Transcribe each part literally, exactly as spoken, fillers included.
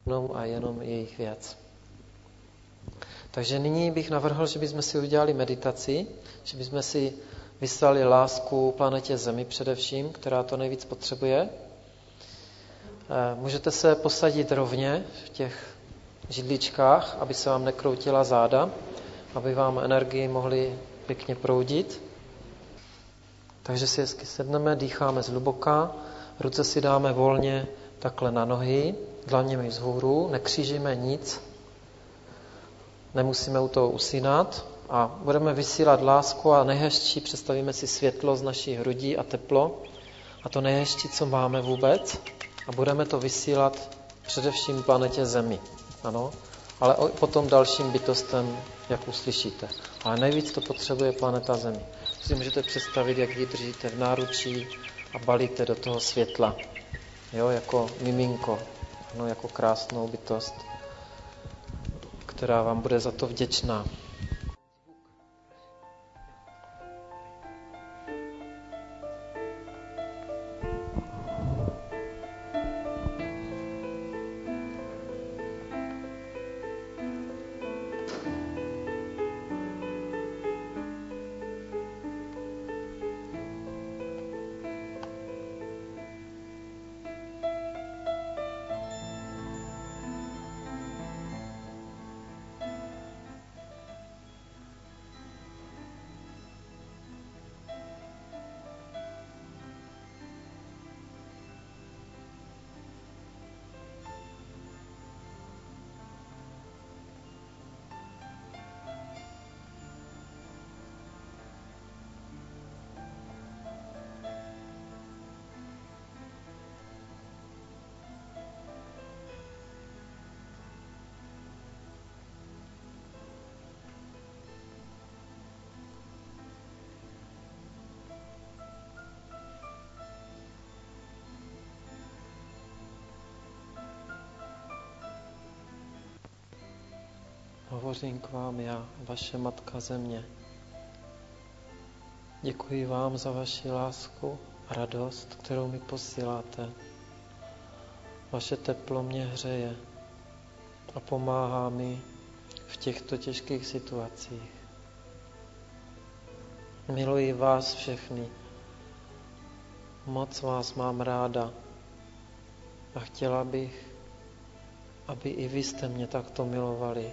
a jenom jejich věc. Takže nyní bych navrhl, že bychom si udělali meditaci, že bychom si vyslali lásku planetě Zemi především, která to nejvíc potřebuje. Můžete se posadit rovně v těch židličkách, aby se vám nekroutila záda, aby vám energii mohly pěkně proudit. Takže si hezky sedneme, dýcháme zhluboka, ruce si dáme volně takhle na nohy, dlaněmi vzhůru, nekřížíme nic, nemusíme u toho usínat a budeme vysílat lásku a nejhezčí, představíme si světlo z naší hrudí a teplo a to nejhezčí, co máme vůbec a budeme to vysílat především planetě Zemi, ano, ale potom dalším bytostem, jak uslyšíte. Ale nejvíc to potřebuje planeta Zemi. Si můžete představit, jak ji držíte v náručí a balíte do toho světla, jo, jako miminko, ano, jako krásnou bytost, která vám bude za to vděčná. Hovořím k vám já, vaše Matka Země. Děkuji vám za vaši lásku a radost, kterou mi posíláte. Vaše teplo mě hřeje a pomáhá mi v těchto těžkých situacích. Miluji vás všechny. Moc vás mám ráda a chtěla bych, aby i vy jste mě takto milovali.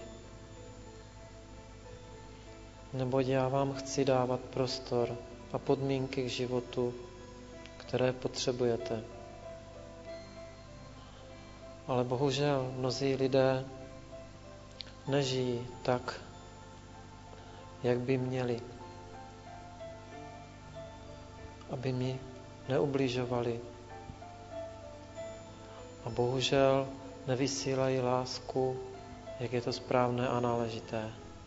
Neboť já vám chci dávat prostor a podmínky k životu, které potřebujete. Ale bohužel mnozí lidé nežijí tak, jak by měli, aby mi neubližovali. A bohužel nevysílají lásku, jak je to správné a náležité.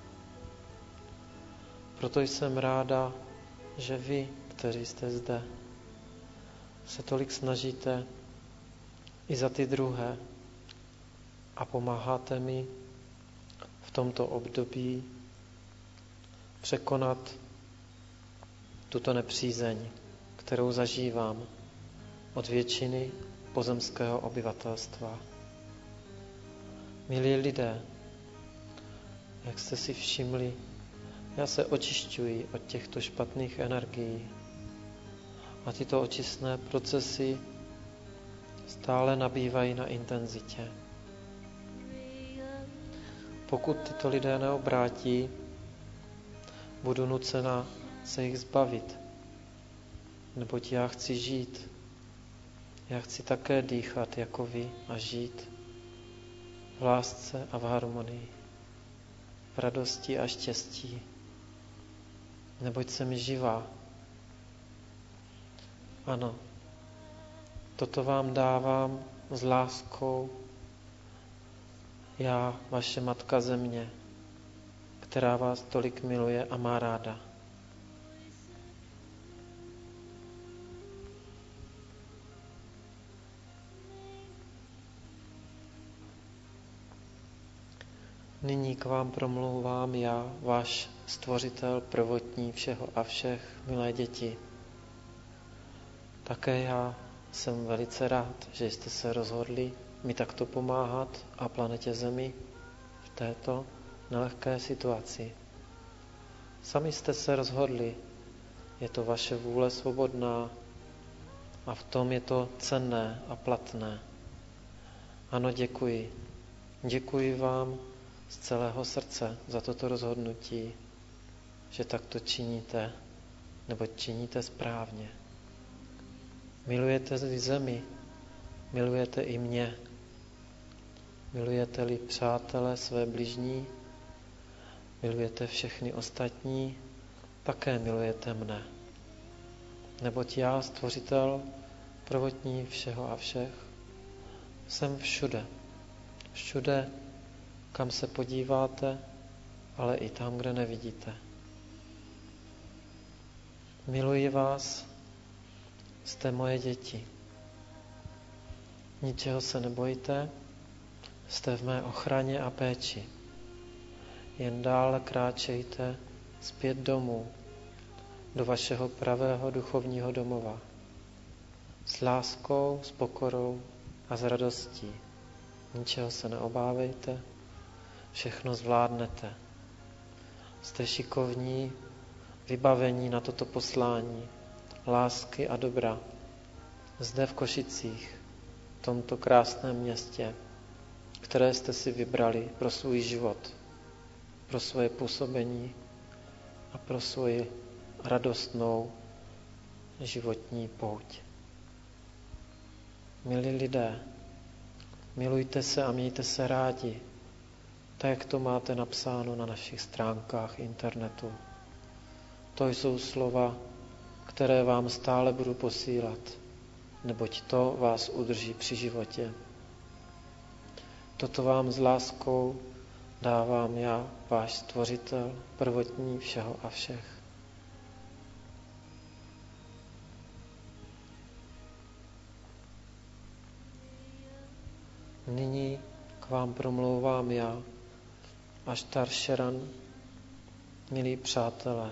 Proto jsem ráda, že vy, kteří jste zde, se tolik snažíte i za ty druhé a pomáháte mi v tomto období překonat tuto nepřízeň, kterou zažívám od většiny pozemského obyvatelstva. Milí lidé, jak jste si všimli, já se očišťuji od těchto špatných energií a tyto očistné procesy stále nabývají na intenzitě. Pokud tyto lidé neobrátí, budu nucena se jich zbavit, neboť já chci žít. Já chci také dýchat jako vy a žít v lásce a v harmonii, v radosti a štěstí, neboť jsem živá. Ano, toto vám dávám s láskou, já, vaše Matka Země, která vás tolik miluje a má ráda. Nyní k vám promlouvám já, váš stvořitel, prvotní všeho a všech, milé děti. Také já jsem velice rád, že jste se rozhodli mi takto pomáhat a planetě Zemi v této nelehké situaci. Sami jste se rozhodli, je to vaše vůle svobodná a v tom je to cenné a platné. Ano, děkuji. Děkuji vám z celého srdce za toto rozhodnutí, že takto činíte, nebo činíte správně. Milujete zemi, milujete i mě. Milujete-li přátelé své bližní, milujete všechny ostatní, také milujete mne. Neboť já, stvořitel, prvotní všeho a všech, jsem všude. Všude, kam se podíváte, ale i tam, kde nevidíte. Miluji vás, jste moje děti. Ničeho se nebojte, jste v mé ochraně a péči. Jen dále kráčejte zpět domů, do vašeho pravého duchovního domova. S láskou, s pokorou a s radostí. Ničeho se neobávejte, všechno zvládnete. Jste šikovní, vybavení na toto poslání, lásky a dobra. Zde v Košicích, v tomto krásném městě, které jste si vybrali pro svůj život, pro svoje působení a pro svoji radostnou životní pouť. Milí lidé, milujte se a mějte se rádi, tak jak to máte napsáno na našich stránkách internetu. To jsou slova, které vám stále budu posílat, neboť to vás udrží při životě. Toto vám s láskou dávám já, váš stvořitel, prvotní všeho a všech. Nyní k vám promlouvám já, Aštar Šeran, milí přátelé.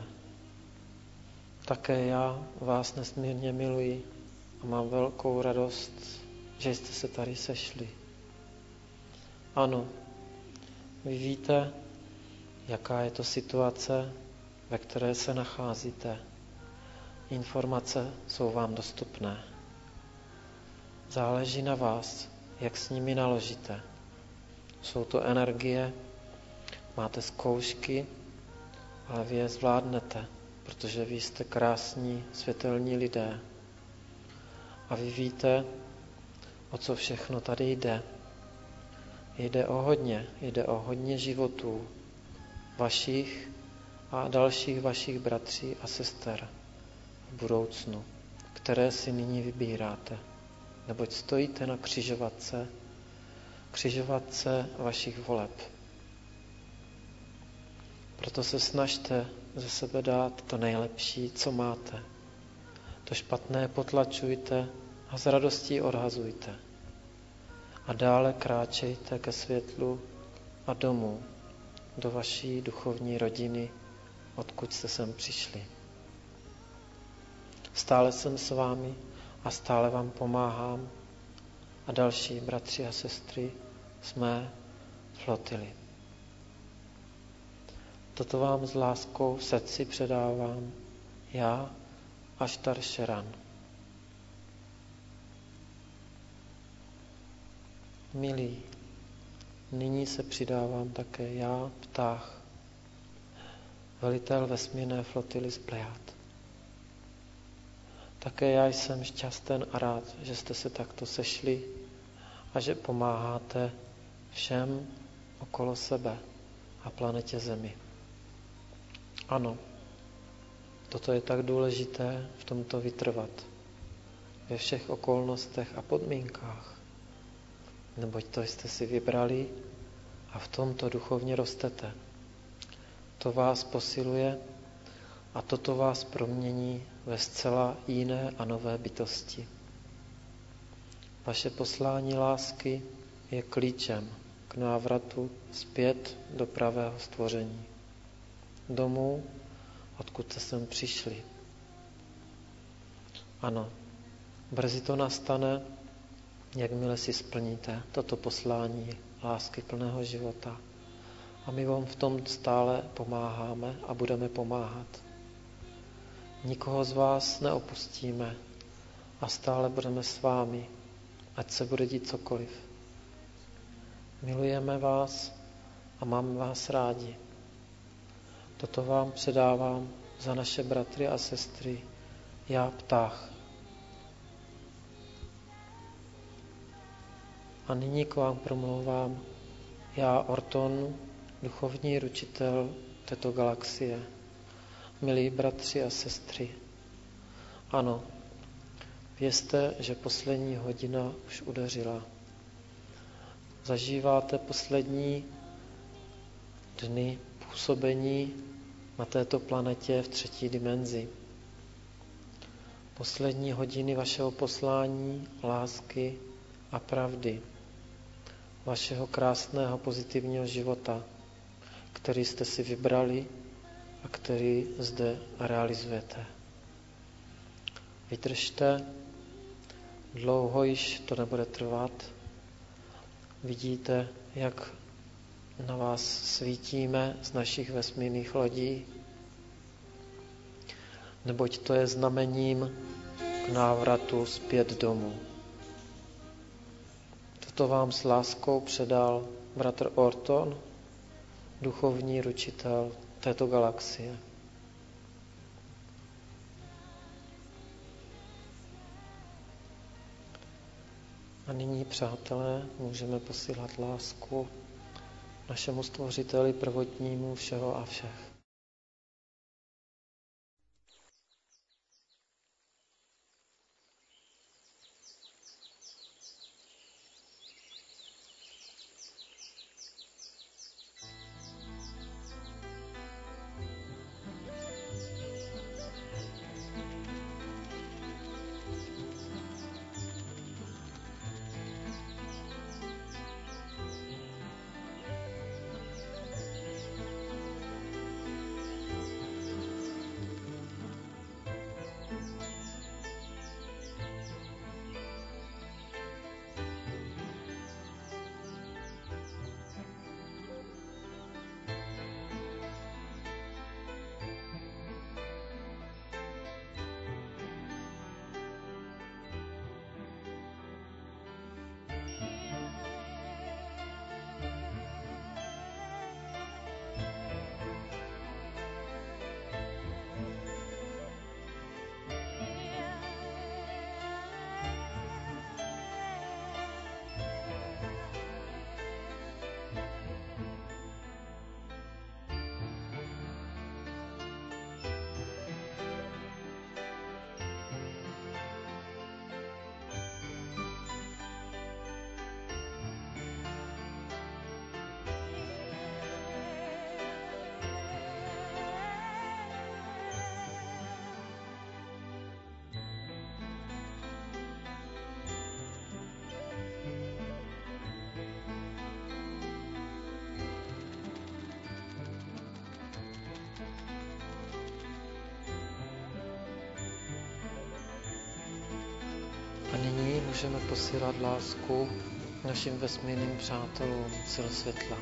Také já vás nesmírně miluji a mám velkou radost, že jste se tady sešli. Ano, vy víte, jaká je to situace, ve které se nacházíte. Informace jsou vám dostupné. Záleží na vás, jak s nimi naložíte. Jsou to energie, máte zkoušky, ale vy je zvládnete, protože vy jste krásní, světelní lidé. A vy víte, o co všechno tady jde. Jde o hodně, jde o hodně životů vašich a dalších vašich bratří a sester v budoucnu, které si nyní vybíráte. Neboť stojíte na křižovatce, křižovatce vašich voleb. Proto se snažte ze sebe dát to nejlepší, co máte. To špatné potlačujte a s radostí odhazujte. A dále kráčejte ke světlu a domů, do vaší duchovní rodiny, odkud jste sem přišli. Stále jsem s vámi a stále vám pomáhám a další bratři a sestry z mé flotily. Toto vám s láskou v srdci předávám já, Aštar Šeran. Milí, nyní se přidávám také já, ptách, velitel vesmírné flotily z Plejád. Také já jsem šťasten a rád, že jste se takto sešli a že pomáháte všem okolo sebe a planetě Zemi. Ano, toto je tak důležité v tomto vytrvat, ve všech okolnostech a podmínkách, neboť to jste si vybrali a v tomto duchovně rostete. To vás posiluje a toto vás promění ve zcela jiné a nové bytosti. Vaše poslání lásky je klíčem k návratu zpět do pravého stvoření. Domů, odkud jste sem přišli. Ano, brzy to nastane jakmile si splníte toto poslání lásky plného života. A my vám v tom stále pomáháme a budeme pomáhat. Nikoho z vás neopustíme a stále budeme s vámi, ať se bude dít cokoliv. Milujeme vás a máme vás rádi. Toto vám předávám za naše bratry a sestry, já Ptách. A nyní k vám promlouvám já Orton, duchovní ručitel této galaxie. Milí bratři a sestry, ano, vězte, že poslední hodina už udeřila. Zažíváte poslední dny působení na této planetě v třetí dimenzi. Poslední hodiny vašeho poslání, lásky a pravdy. Vašeho krásného pozitivního života, který jste si vybrali a který zde realizujete. Vydržte, dlouho již to nebude trvat. Vidíte, jak na vás svítíme z našich vesmírných lodí, neboť to je znamením k návratu zpět domů. Toto vám s láskou předal bratr Orton, duchovní ručitel této galaxie. A nyní, přátelé, můžeme posílat lásku našemu stvořiteli prvotnímu všeho a všech. A nyní můžeme posílat lásku našim vesmírným přátelům sil světla.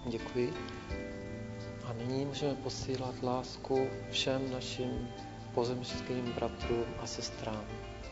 Děkuji. A nyní můžeme posílat lásku všem našim pozemským bratrům a sestrám.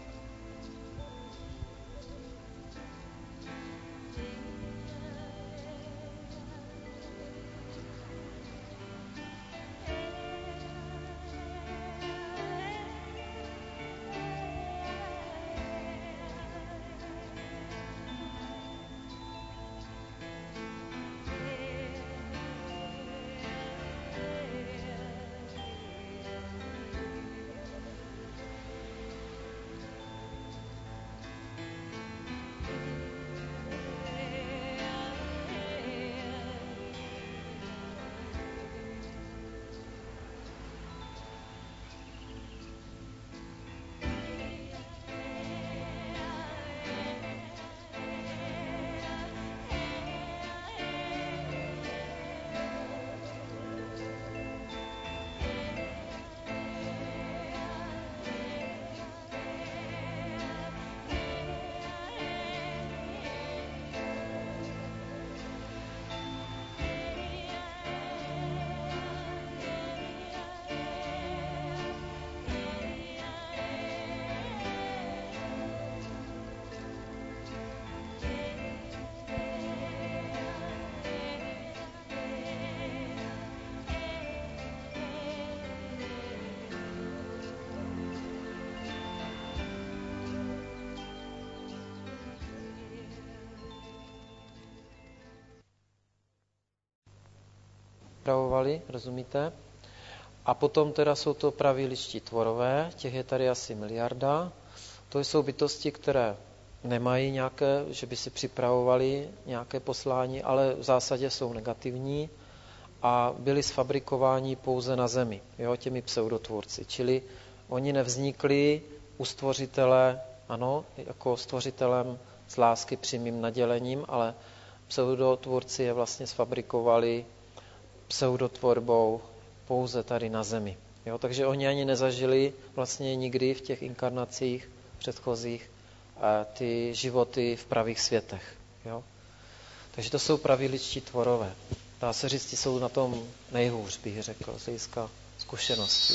Pravovali, rozumíte? A potom teda jsou to praví ličtí tvorové, těch je tady asi miliarda. To jsou bytosti, které nemají nějaké, že by si připravovali nějaké poslání, ale v zásadě jsou negativní a byli sfabrikováni pouze na zemi, jo, těmi pseudotvůrci. Čili oni nevznikli u stvořitele, ano, jako stvořitelem z lásky přímým nadělením, ale pseudotvůrci je vlastně sfabrikovali pseudotvorbou pouze tady na zemi. Jo, takže oni ani nezažili vlastně nikdy v těch inkarnacích předchozích ty životy v pravých světech. Jo. Takže to jsou praví lidští tvorové. Dá se říct, ti jsou na tom nejhůř, bych řekl, z hlediska zkušenosti.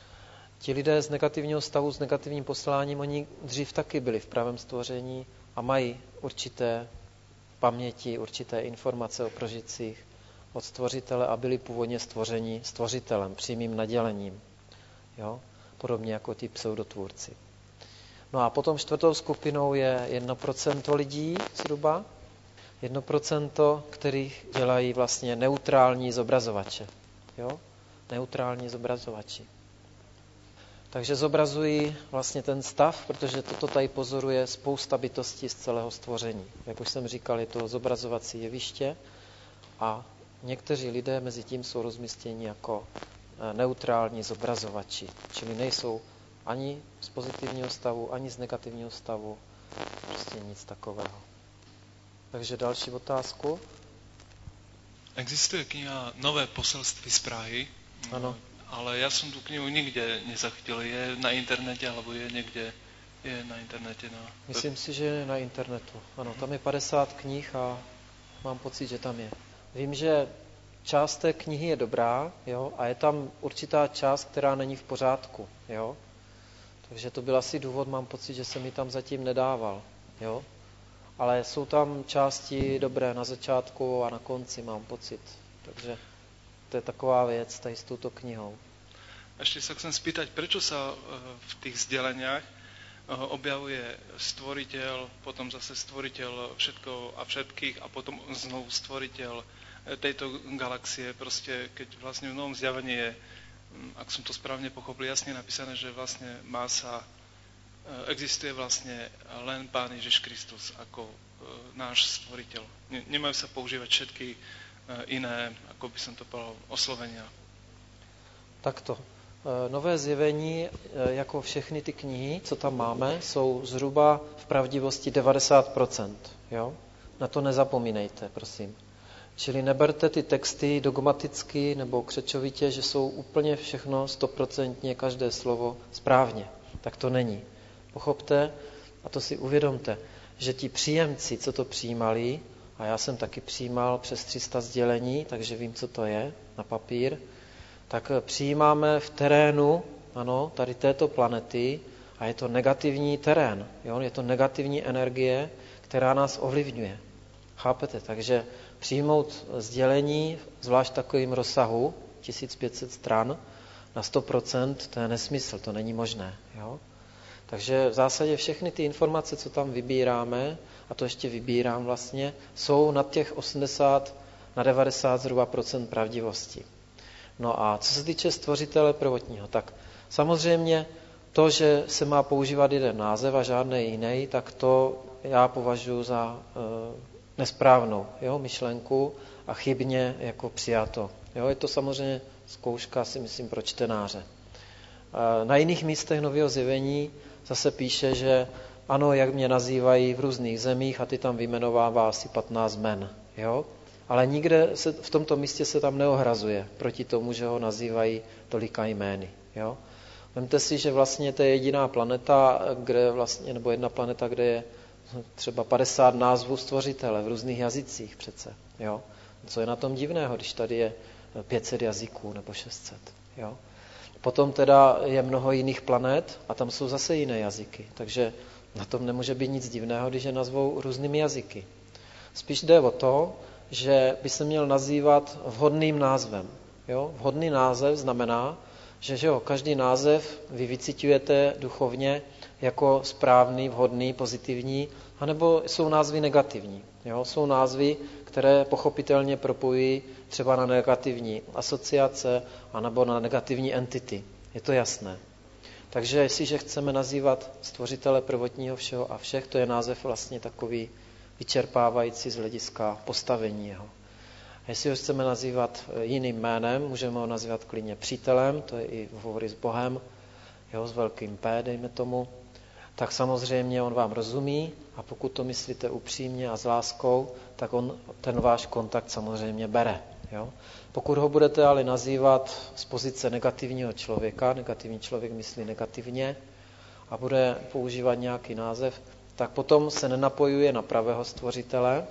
Ti lidé z negativního stavu, s negativním posláním, oni dřív taky byli v pravém stvoření a mají určité paměti, určité informace o prožitcích od stvořitele a byli původně stvořeni stvořitelem, přímým nadělením. Jo? Podobně jako ti pseudotvůrci. No a potom čtvrtou skupinou je jedno procento lidí zhruba. jedno procento, kterých dělají vlastně neutrální zobrazovače. Jo? Neutrální zobrazovači. Takže zobrazují vlastně ten stav, protože toto tady pozoruje spousta bytostí z celého stvoření. Jak už jsem říkal, je to zobrazovací jeviště a někteří lidé mezi tím jsou rozmístěni jako neutrální zobrazovači, čili nejsou ani z pozitivního stavu, ani z negativního stavu, prostě nic takového. Takže další otázku. Existuje kniha Nové poselství z Prahy, Ano. Ale ja som tú knihu nikde nezachytil. Je na internete, alebo je niekde? Je na internete. Na... Myslím si, že je na internetu. Ano, tam je padesát knih a mám pocit, že tam je. Vím, že část té knihy je dobrá, jo, a je tam určitá část, která není v pořádku, jo. Takže to byl asi důvod, mám pocit, že jsem ji tam zatím nedával, jo. Ale jsou tam části dobré na začátku a na konci, mám pocit. Takže to je taková věc tady s touto knihou. Ešte sa chcem spýtať, prečo sa v tých vzdeleniach objavuje stvoriteľ, potom zase stvoriteľ všetko a všetkých a potom znovu stvoriteľ tejto galaxie. Proste, keď vlastne v novom zjavení je, ak som to správne pochopil, jasne napísané, že vlastne má sa, existuje vlastne len Pán Ježiš Kristus ako náš stvoriteľ. Nemajú sa používať všetky iné, ako by som to povedal, oslovenia. Takto. Nové zjevení, jako všechny ty knihy, co tam máme, jsou zhruba v pravdivosti devadesát procent. Jo? Na to nezapomínejte, prosím. Čili neberte ty texty dogmaticky nebo křečovitě, že jsou úplně všechno stoprocentně každé slovo správně. Tak to není. Pochopte a to si uvědomte, že ti příjemci, co to přijímali, a já jsem taky přijímal přes tři sta sdělení, takže vím, co to je na papír, tak přijímáme v terénu, ano, tady této planety a je to negativní terén, jo? Je to negativní energie, která nás ovlivňuje. Chápete? Takže přijmout sdělení, zvlášť v takovým rozsahu, tisíc pět set stran, na sto procent, to je nesmysl, to není možné. Jo? Takže v zásadě všechny ty informace, co tam vybíráme, a to ještě vybírám vlastně, jsou na těch osmdesát, na devadesát zhruba procent pravdivosti. No a co se týče stvořitele prvotního, tak samozřejmě to, že se má používat jeden název a žádný jiný, tak to já považuji za e, nesprávnou, jo, myšlenku a chybně jako přijato. Jo, je to samozřejmě zkouška, si myslím, pro čtenáře. E, na jiných místech Nového zjevení zase píše, že ano, jak mě nazývají v různých zemích a ty tam vyjmenovává asi patnáct jmen. Jo? Ale nikde se, v tomto místě se tam neohrazuje proti tomu, že ho nazývají tolika jmény. Jo? Vemte si, že vlastně to je jediná planeta, kde vlastně, nebo jedna planeta, kde je třeba padesát názvů stvořitele v různých jazycích přece. Jo? Co je na tom divného, když tady je pět set jazyků nebo šest set. Jo? Potom teda je mnoho jiných planet a tam jsou zase jiné jazyky. Takže na tom nemůže být nic divného, když je nazvou různými jazyky. Spíš jde o to, že by se měl nazývat vhodným názvem. Jo? Vhodný název znamená, že, že jo, každý název vy vycitujete duchovně jako správný, vhodný, pozitivní, anebo jsou názvy negativní. Jo? Jsou názvy, které pochopitelně propojují třeba na negativní asociace anebo na negativní entity. Je to jasné. Takže jestliže chceme nazývat stvořitele prvotního všeho a všech, to je název vlastně takový vyčerpávající z hlediska postavení jeho. A jestli ho chceme nazývat jiným jménem, můžeme ho nazývat klidně přítelem, to je i v hovoru s Bohem, jo, s velkým P, dejme tomu, tak samozřejmě on vám rozumí a pokud to myslíte upřímně a s láskou, tak on ten váš kontakt samozřejmě bere. Jo? Pokud ho budete ale nazývat z pozice negativního člověka, negativní člověk myslí negativně a bude používat nějaký název, tak potom se nenapojuje na pravého stvořitele,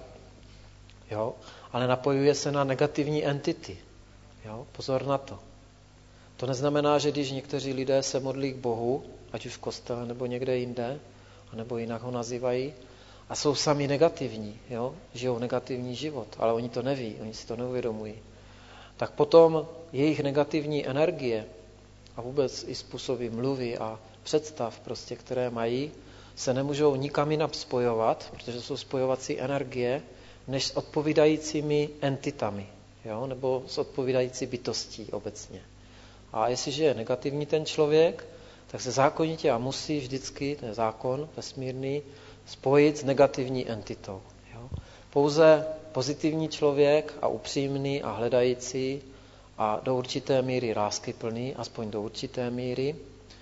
jo? Ale napojuje se na negativní entity. Jo? Pozor na to. To neznamená, že když někteří lidé se modlí k Bohu, ať už v kostele nebo někde jinde, nebo jinak ho nazývají, a jsou sami negativní, jo? Žijou negativní život, ale oni to neví, oni si to neuvědomují. Tak potom jejich negativní energie a vůbec i způsoby mluvy a představ, prostě, které mají, se nemůžou nikam jinam spojovat, protože jsou spojovací energie, než s odpovídajícími entitami, jo? Nebo s odpovídající bytostí obecně. A jestliže je negativní ten člověk, tak se zákonitě a musí vždycky, ten zákon vesmírný, spojit s negativní entitou. Jo? Pouze pozitivní člověk a upřímný a hledající a do určité míry láskyplný, aspoň do určité míry,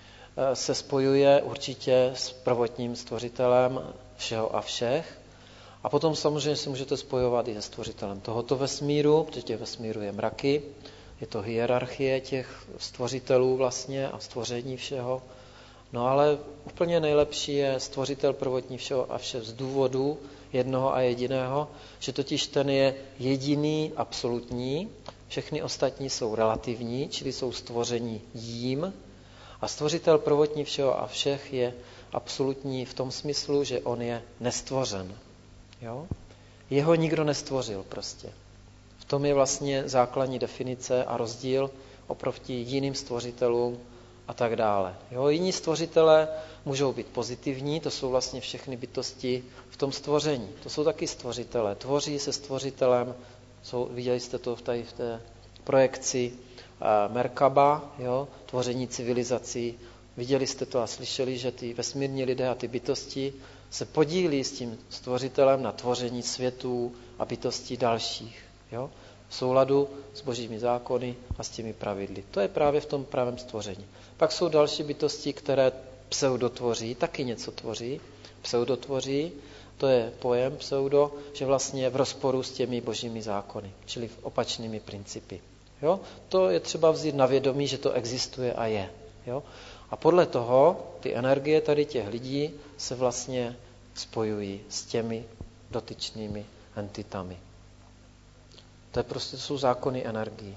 se spojuje určitě s prvotním stvořitelem všeho a všech. A potom samozřejmě se můžete spojovat i se stvořitelem tohoto vesmíru, protože těch vesmíru je mraky, je to hierarchie těch stvořitelů vlastně a stvoření všeho. No ale úplně nejlepší je stvořitel prvotní všeho a vše z důvodu jednoho a jediného, že totiž ten je jediný, absolutní, všechny ostatní jsou relativní, čili jsou stvoření jím, a stvořitel prvotní všeho a všech je absolutní v tom smyslu, že on je nestvořen. Jo? Jeho nikdo nestvořil prostě. V tom je vlastně základní definice a rozdíl oproti jiným stvořitelům a tak dále. Jo, jiní stvořitelé můžou být pozitivní, to jsou vlastně všechny bytosti v tom stvoření. To jsou taky stvořitelé. Tvoří se stvořitelem, jsou, viděli jste to tady v té projekci uh, Merkaba, jo, tvoření civilizací. Viděli jste to a slyšeli, že ty vesmírní lidé a ty bytosti se podílí s tím stvořitelem na tvoření světů a bytostí dalších. Jo? V souladu s božími zákony a s těmi pravidly. To je právě v tom pravém stvoření. Pak jsou další bytosti, které pseudotvoří, taky něco tvoří. Pseudotvoří, to je pojem pseudo, že vlastně je v rozporu s těmi božími zákony, čili v opačnými principy. Jo? To je třeba vzít na vědomí, že to existuje a je. Jo? A podle toho ty energie tady těch lidí se vlastně spojují s těmi dotyčnými entitami. To je prostě, to jsou zákony energií.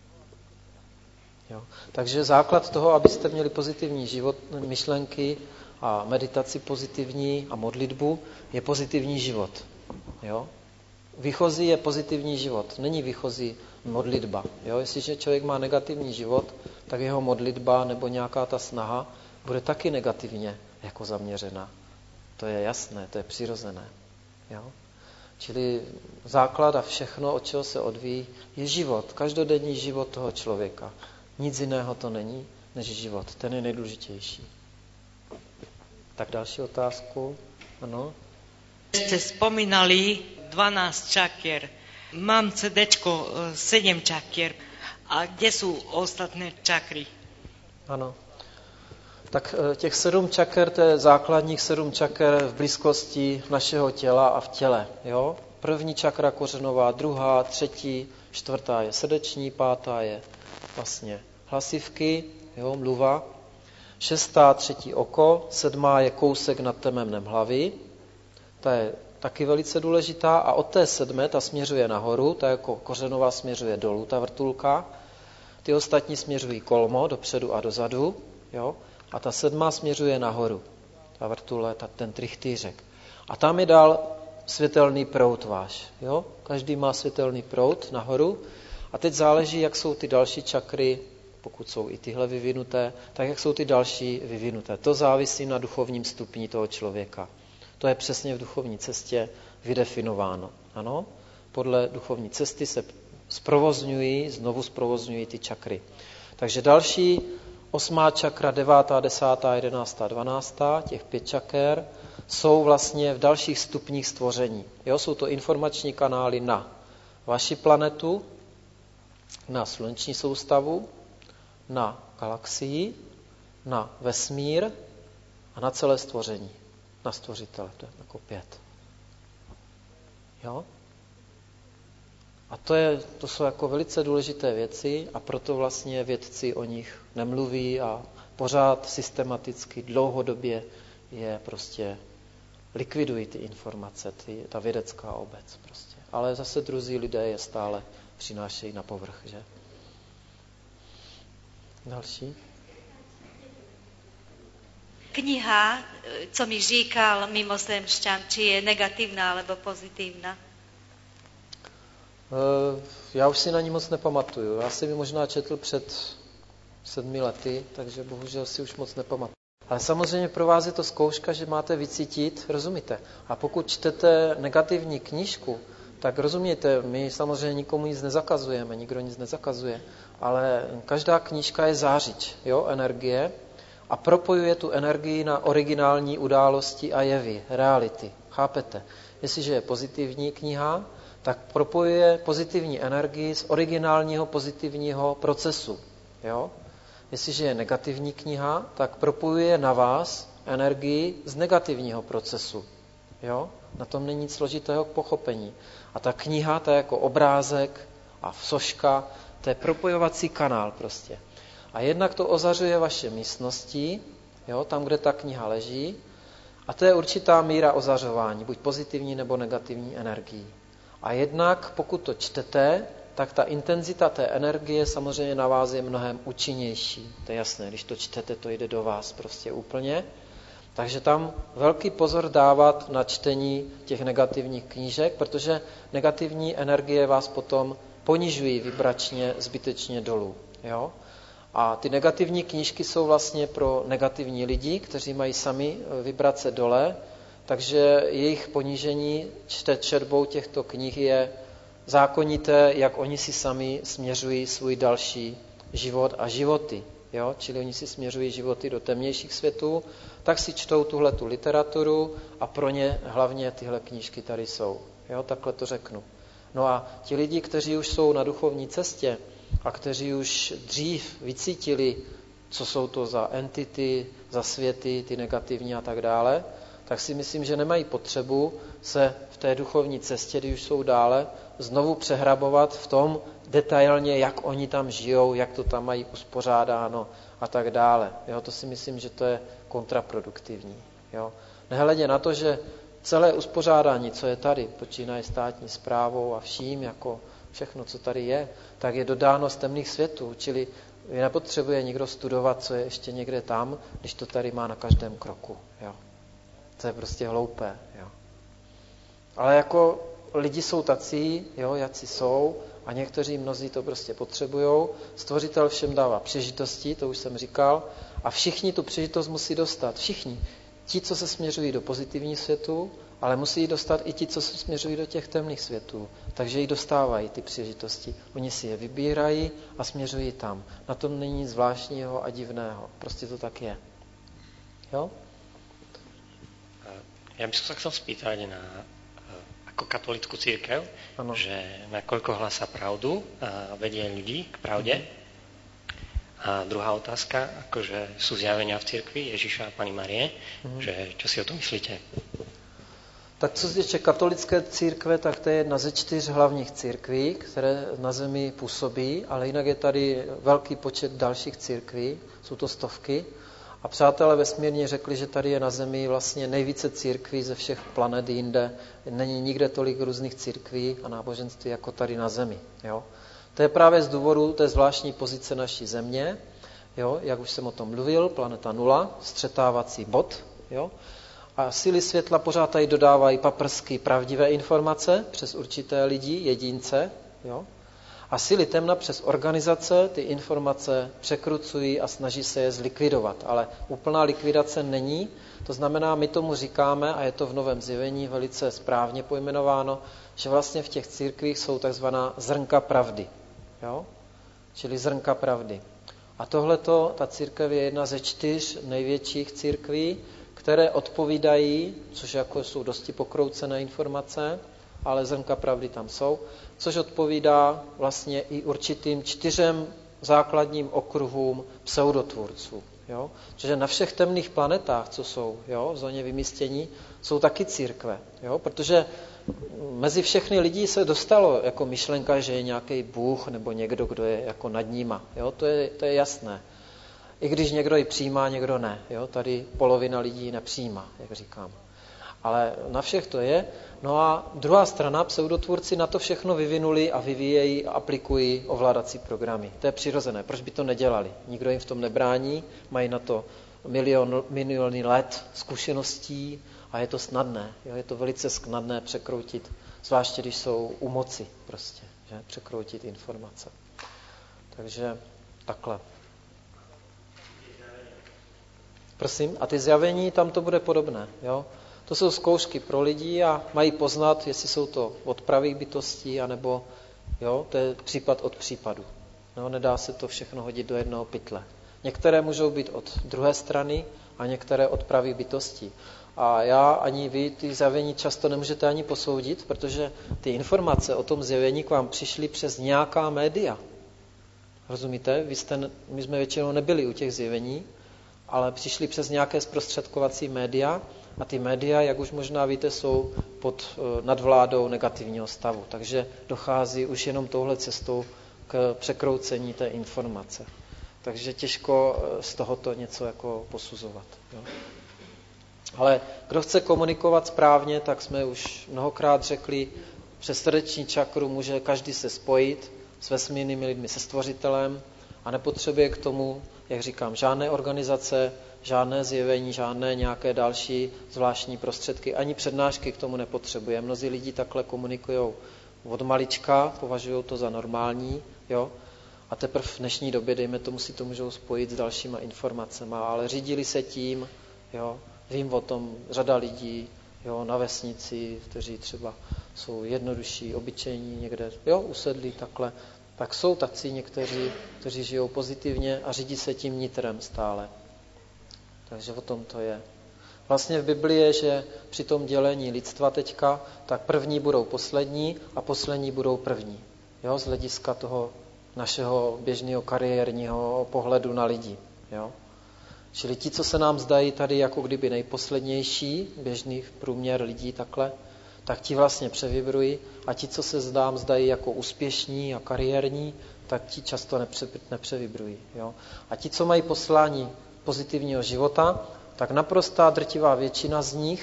Jo? Takže základ toho, abyste měli pozitivní život, myšlenky a meditaci pozitivní a modlitbu, je pozitivní život. Jo? Výchozí je pozitivní život, není výchozí modlitba. Jo? Jestliže člověk má negativní život, tak jeho modlitba nebo nějaká ta snaha bude taky negativně jako zaměřená. To je jasné, to je přirozené. Jo? Čili základ a všechno, od čeho se odvíjí, je život, každodenní život toho člověka. Nic jiného to není, než život. Ten je nejdůležitější. Tak další otázku. Ano. Ste spomínali dvanásť čakier. Mám CDčko sedem čakier. A kde sú ostatné čakry? Ano. Tak těch sedm čaker, to je základních sedm čaker v blízkosti našeho těla a v těle. Jo? První čakra kořenová, druhá, třetí, čtvrtá je srdeční, pátá je vlastně hlasivky, jo, mluva. Šestá, třetí oko, sedmá je kousek nad temenem hlavy. Ta je taky velice důležitá a od té sedmé, ta směřuje nahoru, ta jako kořenová směřuje dolů, ta vrtulka. Ty ostatní směřují kolmo, dopředu a dozadu, jo. A ta sedmá směřuje nahoru, ta vrtule, ta, ten trichtýřek. A tam je dál světelný proud váš. Jo? Každý má světelný proud nahoru. A teď záleží, jak jsou ty další čakry, pokud jsou i tyhle vyvinuté, tak jak jsou ty další vyvinuté. To závisí na duchovním stupni toho člověka. To je přesně v duchovní cestě vydefinováno. Ano? Podle duchovní cesty se zprovozňují, znovu zprovozňují ty čakry. Takže další osmá čakra, devátá, desátá, jedenáctá, dvanáctá, těch pět čaker, jsou vlastně v dalších stupních stvoření. Jo, jsou to informační kanály na vaši planetu, na sluneční soustavu, na galaxii, na vesmír a na celé stvoření. Na stvořitele, to je jako pět. Jo? A to, je, to jsou jako velice důležité věci a proto vlastně vědci o nich nemluví a pořád systematicky, dlouhodobě je prostě likvidují ty informace, ty, ta vědecká obec prostě. Ale zase druzí lidé je stále přinášejí na povrch, že? Další. Kniha, co mi říkal mimozemšťan, či je negativná alebo pozitívna? Já už si na ní moc nepamatuju. Já jsem ji možná četl před sedmi lety, takže bohužel si už moc nepamatuju. Ale samozřejmě pro vás je to zkouška, že máte vycítit, rozumíte? A pokud čtete negativní knížku, tak rozumíte, my samozřejmě nikomu nic nezakazujeme, nikdo nic nezakazuje, ale každá knížka je zářič, jo, energie a propojuje tu energii na originální události a jevy, reality. Chápete? Jestliže je pozitivní kniha, tak propojuje pozitivní energii z originálního pozitivního procesu. Jo? Jestliže je negativní kniha, tak propojuje na vás energii z negativního procesu. Jo? Na tom není nic složitého k pochopení. A ta kniha, ta je jako obrázek a soška, to je propojovací kanál prostě. A jednak to ozařuje vaše místnosti, jo, tam, kde ta kniha leží, a to je určitá míra ozařování, buď pozitivní nebo negativní energií. A jednak, pokud to čtete, tak ta intenzita té energie samozřejmě na vás je mnohem účinnější. To je jasné, když to čtete, to jde do vás prostě úplně. Takže tam velký pozor dávat na čtení těch negativních knížek, protože negativní energie vás potom ponižují vibračně zbytečně dolů. Jo? A ty negativní knížky jsou vlastně pro negativní lidi, kteří mají sami vibrace dole, takže jejich ponížení četbou těchto knih je zákonité, jak oni si sami směřují svůj další život a životy. Jo? Čili oni si směřují životy do temnějších světů, tak si čtou tuhletu literaturu a pro ně hlavně tyhle knížky tady jsou. Jo? Takhle to řeknu. No a ti lidi, kteří už jsou na duchovní cestě a kteří už dřív vycítili, co jsou to za entity, za světy, ty negativní a tak dále, tak si myslím, že nemají potřebu se v té duchovní cestě, když už jsou dále, znovu přehrabovat v tom detailně, jak oni tam žijou, jak to tam mají uspořádáno a tak dále. Jo, to si myslím, že to je kontraproduktivní. Jo. Nehledě na to, že celé uspořádání, co je tady, počínaje státní správou a vším, jako všechno, co tady je, tak je dodáno z temných světů, čili nepotřebuje nikdo studovat, co je ještě někde tam, když to tady má na každém kroku. Jo. To je prostě hloupé. Jo. Ale jako lidi jsou tací, jo, jací jsou, a někteří mnozí to prostě potřebujou. Stvořitel všem dává příležitosti, to už jsem říkal, a všichni tu příležitost musí dostat. Všichni. Ti, co se směřují do pozitivních světů, ale musí ji dostat i ti, co se směřují do těch temných světů. Takže ji dostávají ty příležitosti. Oni si je vybírají a směřují tam. Na tom není nic zvláštního a divného. Prostě to tak je. Jo? Ja by som sa chcel spýtať na ako katolickú cirkev, ano. Že nakoľko hlásá pravdu a vedie ľudí k pravde. A druhá otázka, akože sú zjavenia v cirkvi Ježíša a Panny Marie, mhm. že čo si o tom myslíte? Tak co se týče katolické církve, tak to je jedna ze čtyř hlavních církví, které na zemi působí, ale jinak je tady velký počet dalších církví, jsou to stovky. A přátelé vesmírně řekli, že tady je na zemi vlastně nejvíce církví ze všech planet jinde. Není nikde tolik různých církví a náboženství jako tady na zemi. Jo? To je právě z důvodu té zvláštní pozice naší země. Jo? Jak už jsem o tom mluvil, planeta nula, střetávací bod. Jo? A síly světla pořád tady dodávají paprsky pravdivé informace přes určité lidi, jedince. Jo? A síly temna přes organizace ty informace překrucují a snaží se je zlikvidovat. Ale úplná likvidace není. To znamená, my tomu říkáme, a je to v Novém zjevení velice správně pojmenováno, že vlastně v těch církvích jsou takzvaná zrnka pravdy. Jo? Čili zrnka pravdy. A tohleto, ta církev je jedna ze čtyř největších církví, které odpovídají, což jako jsou dosti pokroucené informace, ale zrnka pravdy tam jsou, což odpovídá vlastně i určitým čtyřem základním okruhům pseudotvůrců. Jo? Čiže na všech temných planetách, co jsou jo, v zóně vymístění, jsou taky církve. Jo? Protože mezi všechny lidi se dostalo jako myšlenka, že je nějaký Bůh nebo někdo, kdo je jako nad nima. Jo? To je, to je jasné. I když někdo ji přijímá, někdo ne. Jo? Tady polovina lidí nepřijímá, jak říkám. Ale na všech to je. No a druhá strana, pseudotvůrci na to všechno vyvinuli a vyvíjejí a aplikují ovládací programy. To je přirozené. Proč by to nedělali? Nikdo jim v tom nebrání, mají na to milion, miliony let zkušeností a je to snadné. Jo? Je to velice snadné překroutit, zvláště když jsou u moci prostě, že? Překroutit informace. Takže takhle. Prosím, a ty zjavení, tam to bude podobné. Jo? To jsou zkoušky pro lidi a mají poznat, jestli jsou to od pravých bytostí, anebo jo, to je případ od případu. No, nedá se to všechno hodit do jednoho pytle. Některé můžou být od druhé strany a některé od pravých bytostí. A já ani vy ty zjevení často nemůžete ani posoudit, protože ty informace o tom zjevení k vám přišly přes nějaká média. Rozumíte? Vy jste, my jsme většinou nebyli u těch zjevení, ale přišli přes nějaké zprostředkovací média a ty média, jak už možná víte, jsou pod nadvládou negativního stavu. Takže dochází už jenom touhle cestou k překroucení té informace. Takže těžko z tohoto něco jako posuzovat. Jo. Ale kdo chce komunikovat správně, tak jsme už mnohokrát řekli, přes srdeční čakru může každý se spojit s vesmírnými lidmi, se Stvořitelem a nepotřebuje k tomu, jak říkám, žádné organizace, žádné zjevení, žádné nějaké další zvláštní prostředky, ani přednášky k tomu nepotřebuje. Mnozí lidi takhle komunikují od malička, považují to za normální, jo? A teprve v dnešní době, dejme tomu, si to můžou spojit s dalšíma informacemi, ale řídili se tím, jo? Vím o tom řada lidí, jo? Na vesnici, kteří třeba jsou jednodušší, obyčejní někde, jo? Usedlí takhle, tak jsou tací někteří, kteří žijou pozitivně a řídí se tím nitrem stále. Takže o tom to je. Vlastně v Biblii je, že při tom dělení lidstva teďka, tak první budou poslední a poslední budou první. Jo? Z hlediska toho našeho běžného kariérního pohledu na lidi. Jo? Čili ti, co se nám zdají tady jako kdyby nejposlednější, běžný průměr lidí takhle, tak ti vlastně převibrují a ti, co se zdám zdají jako úspěšní a kariérní, tak ti často nepře, nepřevibrují. Jo? A ti, co mají poslání pozitivního života, tak naprostá drtivá většina z nich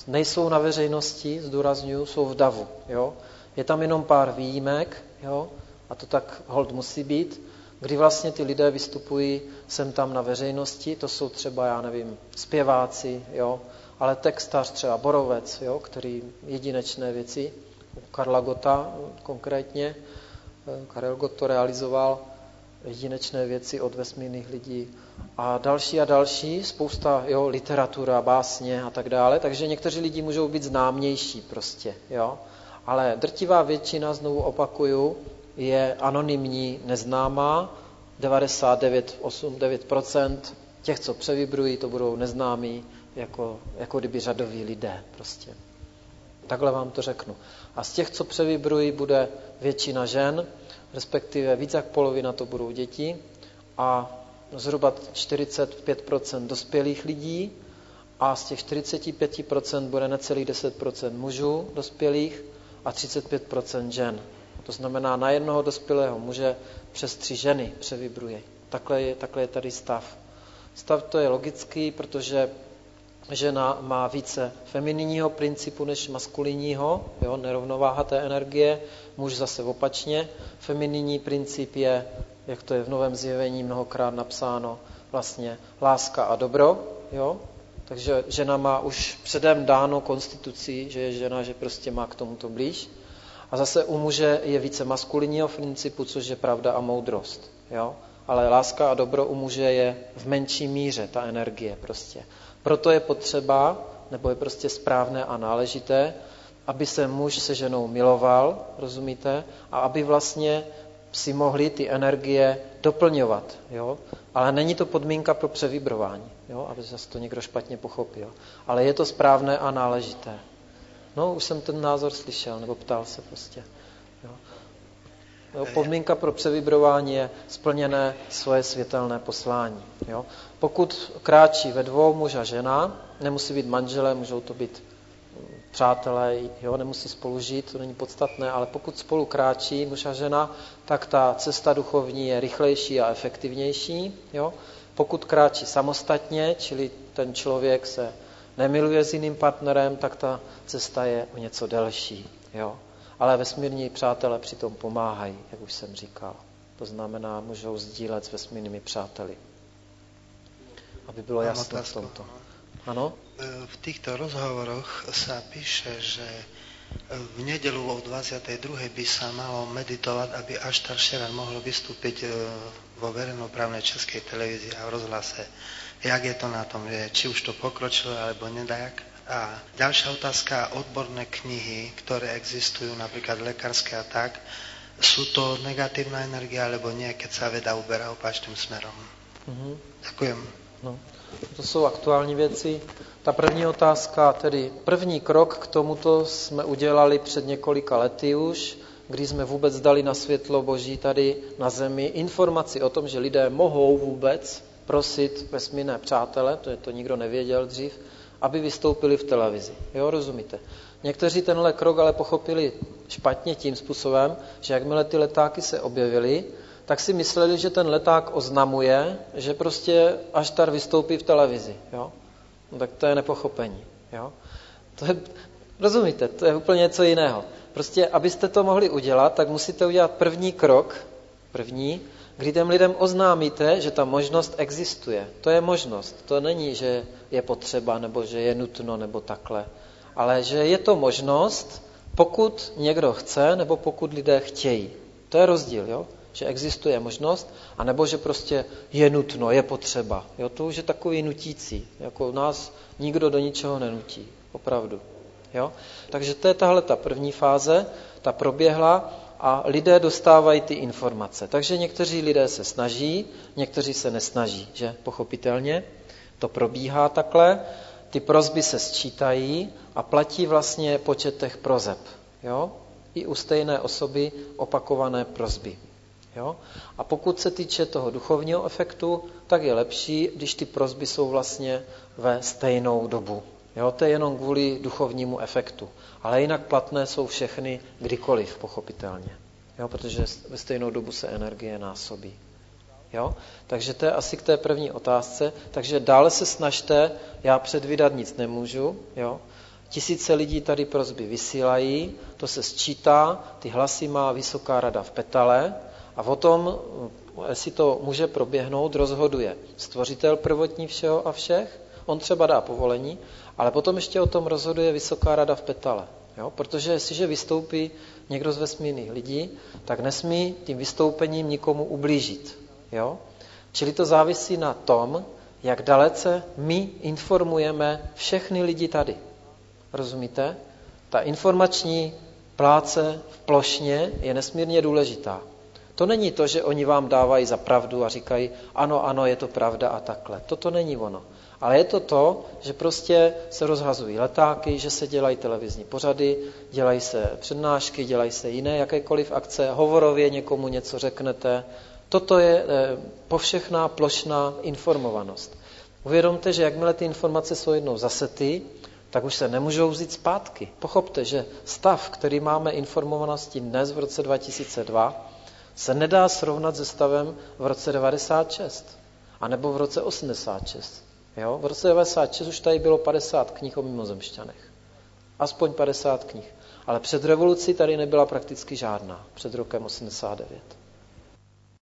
nejsou na veřejnosti, zdůrazňuju, jsou v davu. Jo? Je tam jenom pár výjimek, jo? A to tak hold musí být, kdy vlastně ty lidé vystupují sem tam na veřejnosti, to jsou třeba, já nevím, zpěváci, jo? Ale textař, třeba Borovec, jo? Který jedinečné věci, Karla Gotta konkrétně, Karel Gott to realizoval, jedinečné věci od vesmírných lidí a další a další, spousta jo, literatura, básně a tak dále, takže někteří lidi můžou být známější prostě, jo? Ale drtivá většina, znovu opakuju, je anonymní, neznámá, devadesát devět osm devět procent těch, co převibrují, to budou neznámí, jako, jako kdyby řadoví lidé prostě. Takhle vám to řeknu. A z těch, co převibrují, bude většina žen, respektive víc jak polovina to budou děti a zhruba čtyřicet pět procent dospělých lidí a z těch čtyřicet pět procent bude necelých deset procent mužů dospělých a třicet pět procent žen. To znamená, na jednoho dospělého muže přes tři ženy převibruje. Takhle je, takhle je tady stav. Stav to je logický, protože žena má více femininního principu než maskulinního, jo, nerovnováha té energie, muž zase opačně. Femininní princip je, jak to je v Novém zjevení mnohokrát napsáno, vlastně láska a dobro, jo. Takže žena má už předem dáno konstitucí, že je žena, že prostě má k tomuto blíž. A zase u muže je více maskulinního principu, což je pravda a moudrost, jo. Ale láska a dobro u muže je v menší míře, ta energie prostě. Proto je potřeba, nebo je prostě správné a náležité, aby se muž se ženou miloval, rozumíte? A aby vlastně si mohli ty energie doplňovat, jo? Ale není to podmínka pro převibrování, jo? Aby zase to někdo špatně pochopil. Ale je to správné a náležité. No, už jsem ten názor slyšel, nebo ptal se prostě. Jo? Jo, podmínka pro převibrování je splněné svoje světelné poslání. Jo? Pokud kráčí ve dvou, muž a žena, nemusí být manželé, můžou to být přátelé, jo? Nemusí spolu žít, to není podstatné, ale pokud spolu kráčí muž a žena, tak ta cesta duchovní je rychlejší a efektivnější. Jo? Pokud kráčí samostatně, čili ten člověk se nemiluje s jiným partnerem, tak ta cesta je o něco delší. Jo? Ale vesmírní přátelé přitom pomáhají, jak už jsem říkal. To znamená, můžou sdílet s vesmírnými přáteli. Aby bylo jasné v tomto. Ano? V týchto rozhovoroch sa píše, že v nedeľu o dvadsiatej druhej by sa malo meditovať, aby Aštar Šeran mohol vystúpiť vo verejnoprávnej českej televízii a v rozhlase. Jak je to na tom, že či už to pokročilo, alebo nedajak? A ďalšia otázka, odborné knihy, ktoré existujú, napríklad lekárske a tak, sú to negatívna energia, alebo nie, keď sa veda uberá opačným smerom? Mm-hmm. Ďakujem. No, to jsou aktuální věci. Ta první otázka, tedy první krok k tomuto jsme udělali před několika lety už, kdy jsme vůbec dali na světlo Boží tady na zemi informaci o tom, že lidé mohou vůbec prosit vesmírné přátele, to je to nikdo nevěděl dřív, aby vystoupili v televizi. Jo, rozumíte? Někteří tenhle krok ale pochopili špatně tím způsobem, že jakmile ty letáky se objevily, tak si mysleli, že ten leták oznamuje, že prostě Aštar vystoupí v televizi. Jo? No, tak to je nepochopení. Jo? To je, rozumíte? To je úplně něco jiného. Prostě, abyste to mohli udělat, tak musíte udělat první krok, první, kdy těm lidem oznámíte, že ta možnost existuje. To je možnost. To není, že je potřeba, nebo že je nutno, nebo takhle. Ale že je to možnost, pokud někdo chce, nebo pokud lidé chtějí. To je rozdíl, jo? Že existuje možnost, anebo že prostě je nutno, je potřeba. Jo? To už je takový nutící. Jako nás nikdo do ničeho nenutí. Opravdu. Jo? Takže to je tahle ta první fáze, ta proběhla, a lidé dostávají ty informace. Takže někteří lidé se snaží, někteří se nesnaží, že pochopitelně to probíhá takhle. Ty prosby se sčítají a platí vlastně počet těch prozeb. Jo? I u stejné osoby opakované prosby. Jo? A pokud se týče toho duchovního efektu, tak je lepší, když ty prosby jsou vlastně ve stejnou dobu. Jo? To je jenom kvůli duchovnímu efektu. Ale jinak platné jsou všechny kdykoliv, pochopitelně. Jo? Protože ve stejnou dobu se energie násobí. Jo? Takže to je asi k té první otázce. Takže dále se snažte, já předvídat nic nemůžu, jo? Tisíce lidí tady prosby vysílají, to se sčítá, ty hlasy má Vysoká rada v Petale a o tom, jestli to může proběhnout, rozhoduje stvořitel prvotní všeho a všech, on třeba dá povolení, ale potom ještě o tom rozhoduje Vysoká rada v Petale. Jo? Protože jestliže vystoupí někdo z vesmírných lidí, tak nesmí tím vystoupením nikomu ublížit. Jo? Čili to závisí na tom, jak dalece my informujeme všechny lidi tady. Rozumíte? Ta informační pláce v plošně je nesmírně důležitá. To není to, že oni vám dávají za pravdu a říkají, ano, ano, je to pravda a takhle. Toto není ono. Ale je to to, že prostě se rozhazují letáky, že se dělají televizní pořady, dělají se přednášky, dělají se jiné jakékoliv akce, hovorově někomu něco řeknete. Toto je povšechná plošná informovanost. Uvědomte, že jakmile ty informace jsou jednou zasety, tak už se nemůžou vzít zpátky. Pochopte, že stav, který máme informovanosti dnes v roce dva tisíce dva, se nedá srovnat se stavem v roce devadesát šest, anebo v roce osmdesát šest. Jo? V roce devadesát šest už tady bylo padesát knih o mimozemšťanech. Aspoň padesát knih. Ale před revolucí tady nebyla prakticky žádná, před rokem osmdesát devět.